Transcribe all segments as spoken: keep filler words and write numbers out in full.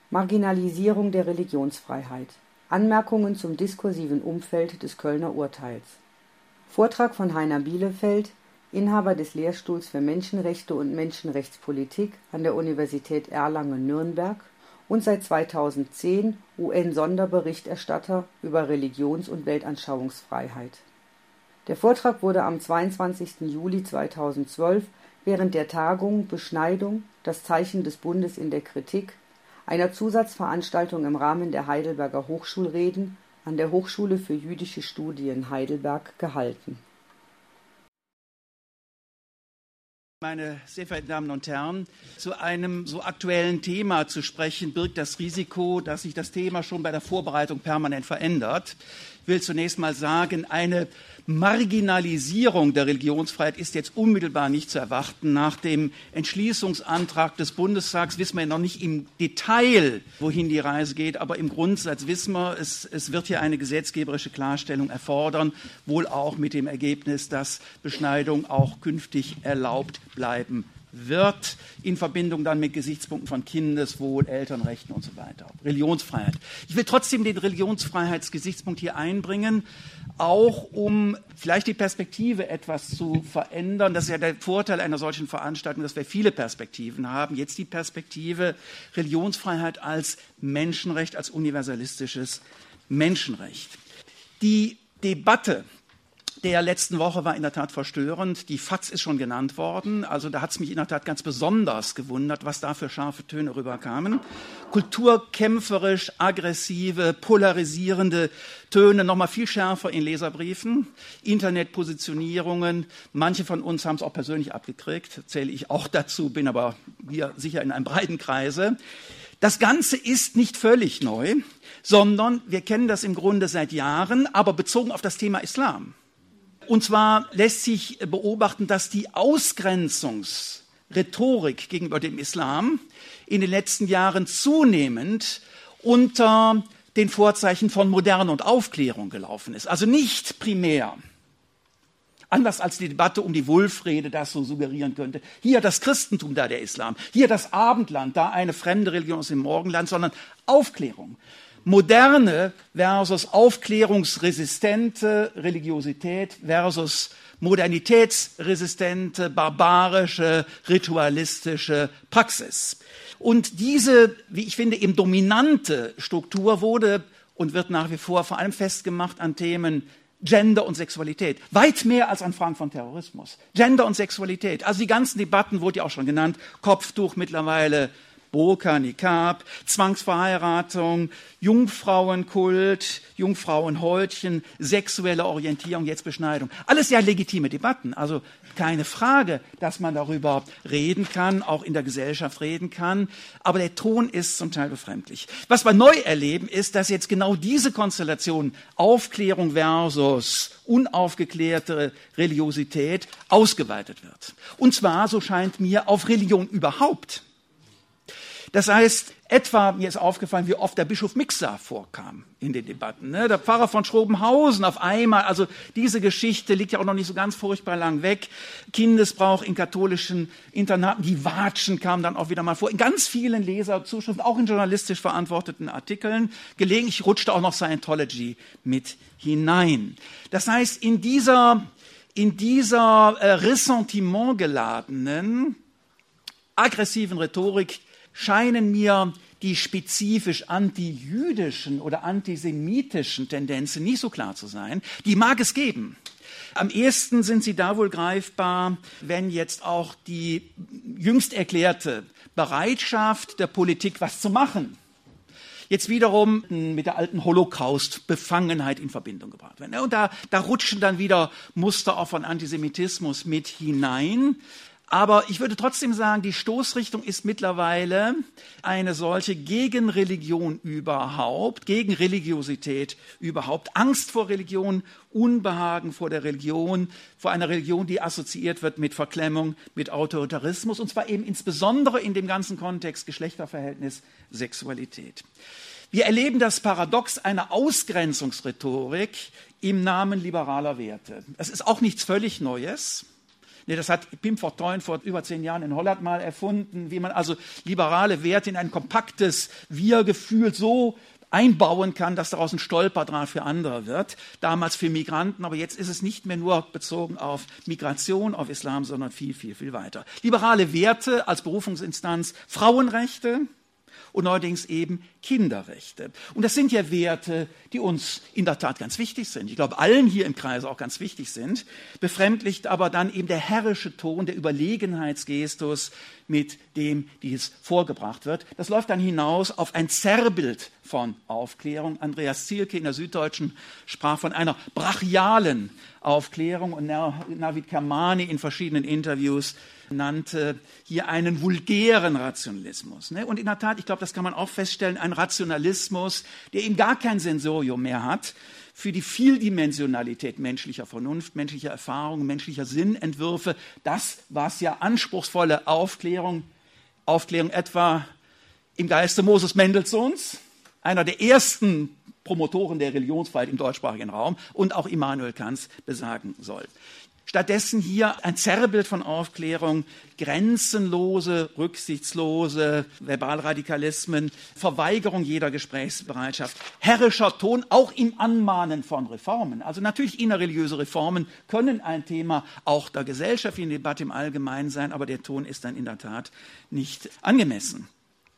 Marginalisierung der Religionsfreiheit. Anmerkungen zum diskursiven Umfeld des Kölner Urteils. Vortrag von Heiner Bielefeld, Inhaber des Lehrstuhls für Menschenrechte und Menschenrechtspolitik an der Universität Erlangen-Nürnberg und seit zweitausendzehn U N-Sonderberichterstatter über Religions- und Weltanschauungsfreiheit. Der Vortrag wurde am zweiundzwanzigsten Juli zweitausendzwölf während der Tagung Beschneidung – Das Zeichen des Bundes in der Kritik, einer Zusatzveranstaltung im Rahmen der Heidelberger Hochschulreden an der Hochschule für jüdische Studien Heidelberg gehalten. Meine sehr verehrten Damen und Herren, zu einem so aktuellen Thema zu sprechen, birgt das Risiko, dass sich das Thema schon bei der Vorbereitung permanent verändert. Ich will zunächst mal sagen, eine Marginalisierung der Religionsfreiheit ist jetzt unmittelbar nicht zu erwarten. Nach dem Entschließungsantrag des Bundestags wissen wir ja noch nicht im Detail, wohin die Reise geht, aber im Grundsatz wissen wir, es, es wird hier eine gesetzgeberische Klarstellung erfordern, wohl auch mit dem Ergebnis, dass Beschneidung auch künftig erlaubt bleiben wird, in Verbindung dann mit Gesichtspunkten von Kindeswohl, Elternrechten und so weiter. Religionsfreiheit. Ich will trotzdem den Religionsfreiheitsgesichtspunkt hier einbringen, auch um vielleicht die Perspektive etwas zu verändern. Das ist ja der Vorteil einer solchen Veranstaltung, dass wir viele Perspektiven haben. Jetzt die Perspektive Religionsfreiheit als Menschenrecht, als universalistisches Menschenrecht. Die Debatte der letzten Woche war in der Tat verstörend. Die FAZ ist schon genannt worden. Also da hat es mich in der Tat ganz besonders gewundert, was da für scharfe Töne rüberkamen. Kulturkämpferisch, aggressive, polarisierende Töne, nochmal viel schärfer in Leserbriefen, Internetpositionierungen. Manche von uns haben es auch persönlich abgekriegt, zähle ich auch dazu, bin aber hier sicher in einem breiten Kreise. Das Ganze ist nicht völlig neu, sondern wir kennen das im Grunde seit Jahren, aber bezogen auf das Thema Islam. Und zwar lässt sich beobachten, dass die Ausgrenzungsrhetorik gegenüber dem Islam in den letzten Jahren zunehmend unter den Vorzeichen von Moderne und Aufklärung gelaufen ist. Also nicht primär, anders als die Debatte um die Wulfrede das so suggerieren könnte, hier das Christentum, da der Islam, hier das Abendland, da eine fremde Religion aus dem Morgenland, sondern Aufklärung. Moderne versus aufklärungsresistente Religiosität versus modernitätsresistente, barbarische, ritualistische Praxis. Und diese, wie ich finde, eben dominante Struktur wurde und wird nach wie vor vor allem festgemacht an Themen Gender und Sexualität. Weit mehr als an Fragen von Terrorismus. Gender und Sexualität. Also die ganzen Debatten, wurde ja auch schon genannt, Kopftuch mittlerweile, Burka, Nikab, Zwangsverheiratung, Jungfrauenkult, Jungfrauenhäutchen, sexuelle Orientierung, jetzt Beschneidung. Alles ja legitime Debatten. Also keine Frage, dass man darüber reden kann, auch in der Gesellschaft reden kann. Aber der Ton ist zum Teil befremdlich. Was wir neu erleben, ist, dass jetzt genau diese Konstellation Aufklärung versus unaufgeklärte Religiosität ausgeweitet wird. Und zwar, so scheint mir, auf Religion überhaupt. Das heißt, etwa, mir ist aufgefallen, wie oft der Bischof Mixer vorkam in den Debatten. Ne? Der Pfarrer von Schrobenhausen auf einmal, also diese Geschichte liegt ja auch noch nicht so ganz furchtbar lang weg. Kindesbrauch in katholischen Internaten, die Watschen kamen dann auch wieder mal vor. In ganz vielen Leserzuschriften, auch in journalistisch verantworteten Artikeln. Gelegentlich rutschte auch noch Scientology mit hinein. Das heißt, in dieser, in dieser äh, Ressentiment geladenen, aggressiven Rhetorik scheinen mir die spezifisch antijüdischen oder antisemitischen Tendenzen nicht so klar zu sein. Die mag es geben. Am ehesten sind sie da wohl greifbar, wenn jetzt auch die jüngst erklärte Bereitschaft der Politik, was zu machen, jetzt wiederum mit der alten Holocaust-Befangenheit in Verbindung gebracht wird. Und da, da rutschen dann wieder Muster auch von Antisemitismus mit hinein. Aber ich würde trotzdem sagen, die Stoßrichtung ist mittlerweile eine solche gegen Religion überhaupt, gegen Religiosität überhaupt, Angst vor Religion, Unbehagen vor der Religion, vor einer Religion, die assoziiert wird mit Verklemmung, mit Autoritarismus, und zwar eben insbesondere in dem ganzen Kontext Geschlechterverhältnis, Sexualität. Wir erleben das Paradox einer Ausgrenzungsrhetorik im Namen liberaler Werte. Das ist auch nichts völlig Neues. Das hat Pim Fortuyn vor über zehn Jahren in Holland mal erfunden, wie man also liberale Werte in ein kompaktes Wir-Gefühl so einbauen kann, dass daraus ein Stolperdraht für andere wird. Damals für Migranten, aber jetzt ist es nicht mehr nur bezogen auf Migration, auf Islam, sondern viel, viel, viel weiter. Liberale Werte als Berufungsinstanz, Frauenrechte und neuerdings eben Kinderrechte. Und das sind ja Werte, die uns in der Tat ganz wichtig sind. Ich glaube, allen hier im Kreis auch ganz wichtig sind. Befremdlicht aber dann eben der herrische Ton, der Überlegenheitsgestus, mit dem dies vorgebracht wird. Das läuft dann hinaus auf ein Zerrbild von Aufklärung. Andreas Zielke in der Süddeutschen sprach von einer brachialen Aufklärung und Navid Kermani in verschiedenen Interviews nannte hier einen vulgären Rationalismus. Und in der Tat, ich glaube, das kann man auch feststellen, ein Rationalismus, der eben gar kein Sensorium mehr hat für die Vieldimensionalität menschlicher Vernunft, menschlicher Erfahrung, menschlicher Sinnentwürfe. Das, was ja anspruchsvolle Aufklärung, Aufklärung etwa im Geiste Moses Mendelssohns, einer der ersten Promotoren der Religionsfreiheit im deutschsprachigen Raum, und auch Immanuel Kants besagen soll. Stattdessen hier ein Zerrbild von Aufklärung, grenzenlose, rücksichtslose Verbalradikalismen, Verweigerung jeder Gesprächsbereitschaft, herrischer Ton, auch im Anmahnen von Reformen. Also natürlich innerreligiöse Reformen können ein Thema auch der gesellschaftlichen Debatte im Allgemeinen sein, aber der Ton ist dann in der Tat nicht angemessen.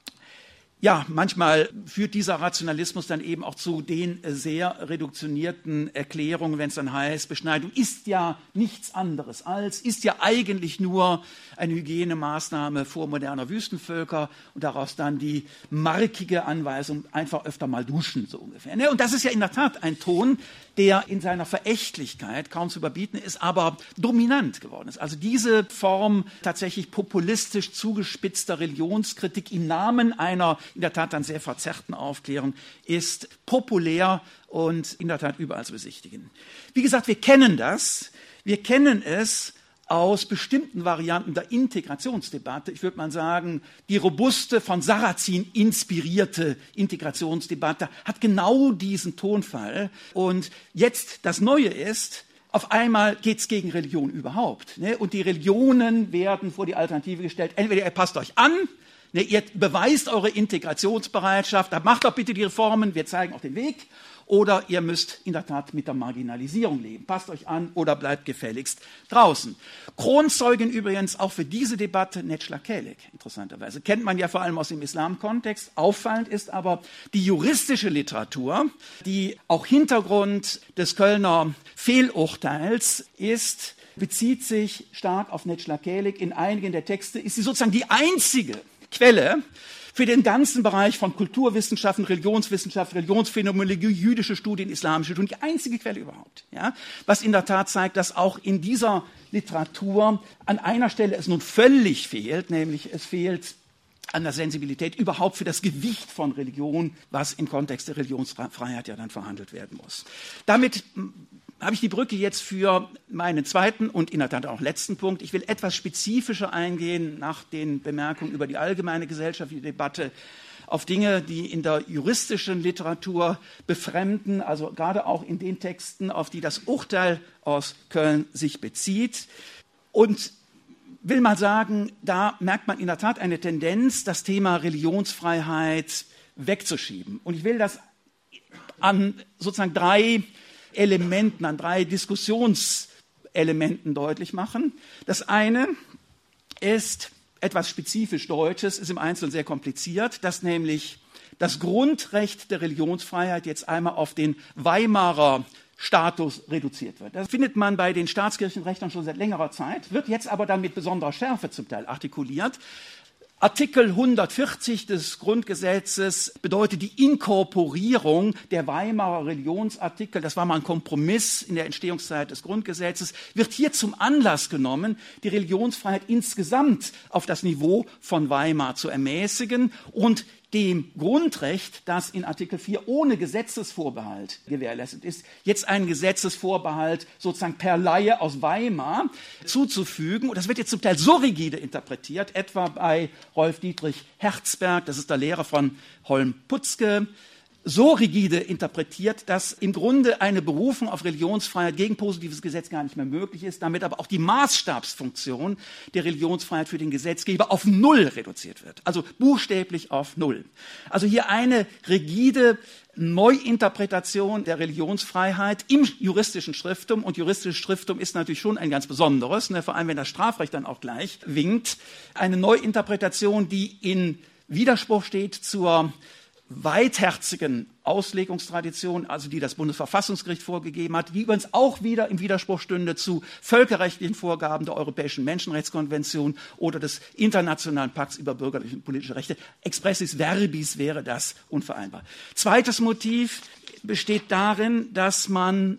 Ja, manchmal führt dieser Rationalismus dann eben auch zu den sehr reduktionierten Erklärungen, wenn es dann heißt, Beschneidung ist ja nichts anderes als, ist ja eigentlich nur eine Hygienemaßnahme vormoderner Wüstenvölker und daraus dann die markige Anweisung, einfach öfter mal duschen, so ungefähr. Und das ist ja in der Tat ein Ton, der in seiner Verächtlichkeit kaum zu überbieten ist, aber dominant geworden ist. Also diese Form tatsächlich populistisch zugespitzter Religionskritik im Namen einer in der Tat dann sehr verzerrten Aufklärung ist populär und in der Tat überall zu besichtigen. Wie gesagt, wir kennen das. Wir kennen es aus bestimmten Varianten der Integrationsdebatte. Ich würde mal sagen, die robuste, von Sarrazin inspirierte Integrationsdebatte hat genau diesen Tonfall. Und jetzt das Neue ist, auf einmal geht es gegen Religion überhaupt. Ne? Und die Religionen werden vor die Alternative gestellt. Entweder ihr passt euch an, ne, ihr beweist eure Integrationsbereitschaft, dann macht doch bitte die Reformen, wir zeigen auch den Weg. Oder ihr müsst in der Tat mit der Marginalisierung leben. Passt euch an oder bleibt gefälligst draußen. Kronzeugin übrigens auch für diese Debatte Necla Kälik, interessanterweise. Kennt man ja vor allem aus dem Islamkontext. Auffallend ist aber die juristische Literatur, die auch Hintergrund des Kölner Fehlurteils ist, bezieht sich stark auf Necla Kälik. In einigen der Texte ist sie sozusagen die einzige Quelle für den ganzen Bereich von Kulturwissenschaften, Religionswissenschaft, Religionsphänomenologie, jüdische Studien, islamische Studien, die einzige Quelle überhaupt. Ja? Was in der Tat zeigt, dass auch in dieser Literatur an einer Stelle es nun völlig fehlt, nämlich es fehlt an der Sensibilität überhaupt für das Gewicht von Religion, was im Kontext der Religionsfreiheit ja dann verhandelt werden muss. Damit habe ich die Brücke jetzt für meinen zweiten und in der Tat auch letzten Punkt. Ich will etwas spezifischer eingehen nach den Bemerkungen über die allgemeine gesellschaftliche Debatte auf Dinge, die in der juristischen Literatur befremden, also gerade auch in den Texten, auf die das Urteil aus Köln sich bezieht. Und will mal sagen, da merkt man in der Tat eine Tendenz, das Thema Religionsfreiheit wegzuschieben. Und ich will das an sozusagen drei Elementen, an drei Diskussionselementen deutlich machen. Das eine ist etwas spezifisch Deutsches, ist im Einzelnen sehr kompliziert, dass nämlich das Grundrecht der Religionsfreiheit jetzt einmal auf den Weimarer Status reduziert wird. Das findet man bei den Staatskirchenrechtlern schon seit längerer Zeit, wird jetzt aber dann mit besonderer Schärfe zum Teil artikuliert. Artikel hundertvierzig des Grundgesetzes bedeutet die Inkorporierung der Weimarer Religionsartikel. Das war mal ein Kompromiss in der Entstehungszeit des Grundgesetzes. Wird hier zum Anlass genommen, die Religionsfreiheit insgesamt auf das Niveau von Weimar zu ermäßigen und dem Grundrecht, das in Artikel vier ohne Gesetzesvorbehalt gewährleistet ist, jetzt einen Gesetzesvorbehalt sozusagen per Laie aus Weimar zuzufügen. Und das wird jetzt zum Teil so rigide interpretiert, etwa bei Rolf Dietrich Herzberg, das ist der Lehrer von Holm-Putzke, so rigide interpretiert, dass im Grunde eine Berufung auf Religionsfreiheit gegen positives Gesetz gar nicht mehr möglich ist, damit aber auch die Maßstabsfunktion der Religionsfreiheit für den Gesetzgeber auf Null reduziert wird, also buchstäblich auf Null. Also hier eine rigide Neuinterpretation der Religionsfreiheit im juristischen Schrifttum, und juristisches Schrifttum ist natürlich schon ein ganz besonderes, ne, vor allem wenn das Strafrecht dann auch gleich winkt, eine Neuinterpretation, die in Widerspruch steht zur weitherzigen Auslegungstradition, also die das Bundesverfassungsgericht vorgegeben hat, die übrigens auch wieder im Widerspruch stünde zu völkerrechtlichen Vorgaben der Europäischen Menschenrechtskonvention oder des Internationalen Pakts über bürgerliche und politische Rechte. Expressis verbis wäre das unvereinbar. Zweites Motiv besteht darin, dass man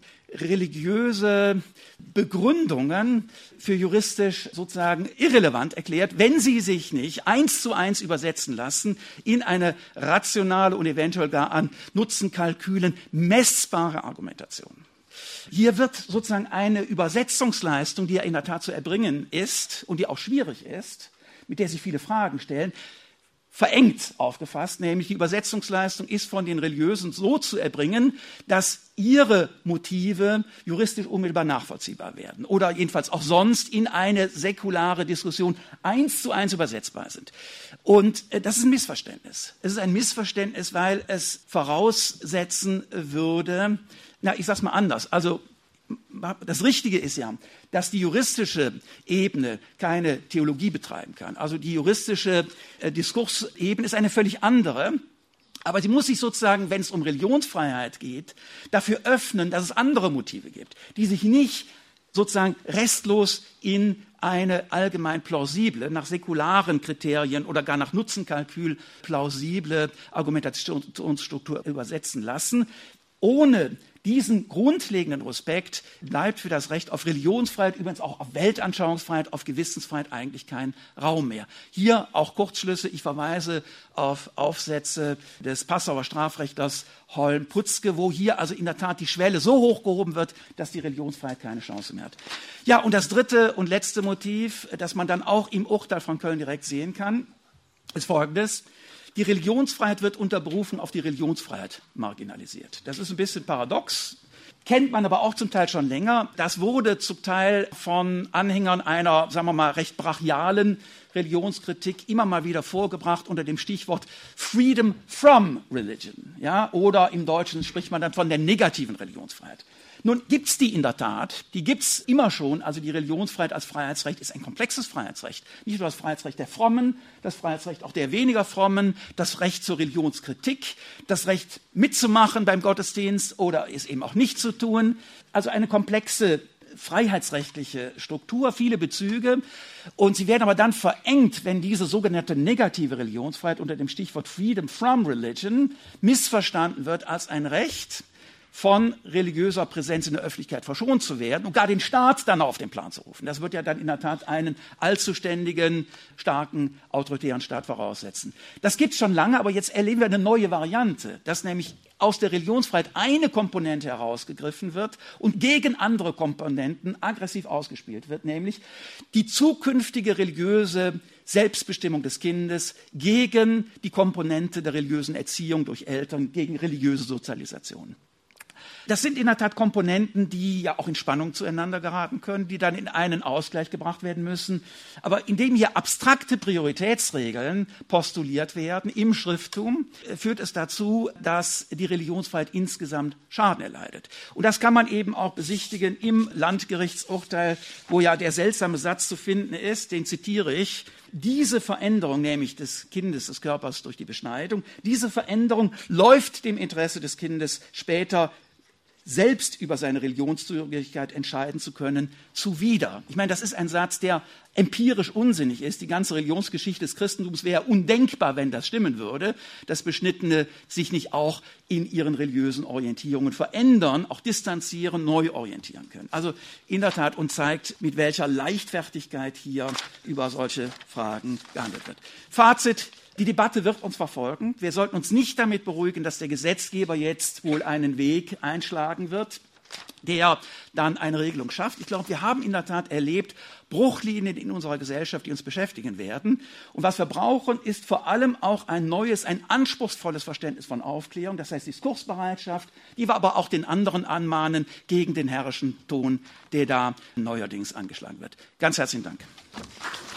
religiöse Begründungen für juristisch sozusagen irrelevant erklärt, wenn sie sich nicht eins zu eins übersetzen lassen in eine rationale und eventuell gar an Nutzenkalkülen messbare Argumentation. Hier wird sozusagen eine Übersetzungsleistung, die ja in der Tat zu erbringen ist und die auch schwierig ist, mit der sich viele Fragen stellen, verengt aufgefasst, nämlich die Übersetzungsleistung ist von den Religiösen so zu erbringen, dass ihre Motive juristisch unmittelbar nachvollziehbar werden oder jedenfalls auch sonst in eine säkulare Diskussion eins zu eins übersetzbar sind. Und äh, das ist ein Missverständnis. Es ist ein Missverständnis, weil es voraussetzen würde, na, ich sag's mal anders, also das Richtige ist ja, dass die juristische Ebene keine Theologie betreiben kann. Also die juristische äh, Diskursebene ist eine völlig andere. Aber sie muss sich sozusagen, wenn es um Religionsfreiheit geht, dafür öffnen, dass es andere Motive gibt, die sich nicht sozusagen restlos in eine allgemein plausible, nach säkularen Kriterien oder gar nach Nutzenkalkül plausible Argumentationsstruktur übersetzen lassen. Ohne diesen grundlegenden Respekt bleibt für das Recht auf Religionsfreiheit, übrigens auch auf Weltanschauungsfreiheit, auf Gewissensfreiheit eigentlich kein Raum mehr. Hier auch Kurzschlüsse. Ich verweise auf Aufsätze des Passauer Strafrechtlers Holm-Putzke, wo hier also in der Tat die Schwelle so hochgehoben wird, dass die Religionsfreiheit keine Chance mehr hat. Ja, und das dritte und letzte Motiv, das man dann auch im Urteil von Köln direkt sehen kann, ist folgendes. Die Religionsfreiheit wird unter Berufung auf die Religionsfreiheit marginalisiert. Das ist ein bisschen paradox, kennt man aber auch zum Teil schon länger. Das wurde zum Teil von Anhängern einer, sagen wir mal, recht brachialen Religionskritik immer mal wieder vorgebracht unter dem Stichwort Freedom from Religion. Ja? Oder im Deutschen spricht man dann von der negativen Religionsfreiheit. Nun gibt's die in der Tat, die gibt's immer schon, also die Religionsfreiheit als Freiheitsrecht ist ein komplexes Freiheitsrecht. Nicht nur das Freiheitsrecht der Frommen, das Freiheitsrecht auch der weniger Frommen, das Recht zur Religionskritik, das Recht mitzumachen beim Gottesdienst oder es eben auch nicht zu tun. Also eine komplexe freiheitsrechtliche Struktur, viele Bezüge. Und sie werden aber dann verengt, wenn diese sogenannte negative Religionsfreiheit unter dem Stichwort Freedom from Religion missverstanden wird als ein Recht, von religiöser Präsenz in der Öffentlichkeit verschont zu werden und gar den Staat dann auf den Plan zu rufen. Das wird ja dann in der Tat einen allzu ständigen, starken, autoritären Staat voraussetzen. Das gibt es schon lange, aber jetzt erleben wir eine neue Variante, dass nämlich aus der Religionsfreiheit eine Komponente herausgegriffen wird und gegen andere Komponenten aggressiv ausgespielt wird, nämlich die zukünftige religiöse Selbstbestimmung des Kindes gegen die Komponente der religiösen Erziehung durch Eltern, gegen religiöse Sozialisation. Das sind in der Tat Komponenten, die ja auch in Spannung zueinander geraten können, die dann in einen Ausgleich gebracht werden müssen. Aber indem hier abstrakte Prioritätsregeln postuliert werden im Schrifttum, führt es dazu, dass die Religionsfreiheit insgesamt Schaden erleidet. Und das kann man eben auch besichtigen im Landgerichtsurteil, wo ja der seltsame Satz zu finden ist, den zitiere ich: Diese Veränderung, nämlich des Kindes, des Körpers durch die Beschneidung, diese Veränderung läuft dem Interesse des Kindes später selbst über seine Religionszugehörigkeit entscheiden zu können, zuwider. Ich meine, das ist ein Satz, der empirisch unsinnig ist. Die ganze Religionsgeschichte des Christentums wäre undenkbar, wenn das stimmen würde, dass Beschnittene sich nicht auch in ihren religiösen Orientierungen verändern, auch distanzieren, neu orientieren können. Also in der Tat, und zeigt, mit welcher Leichtfertigkeit hier über solche Fragen gehandelt wird. Fazit: Die Debatte wird uns verfolgen. Wir sollten uns nicht damit beruhigen, dass der Gesetzgeber jetzt wohl einen Weg einschlagen wird, der dann eine Regelung schafft. Ich glaube, wir haben in der Tat erlebt Bruchlinien in unserer Gesellschaft, die uns beschäftigen werden. Und was wir brauchen, ist vor allem auch ein neues, ein anspruchsvolles Verständnis von Aufklärung, das heißt Diskursbereitschaft, die wir aber auch den anderen anmahnen gegen den herrischen Ton, der da neuerdings angeschlagen wird. Ganz herzlichen Dank.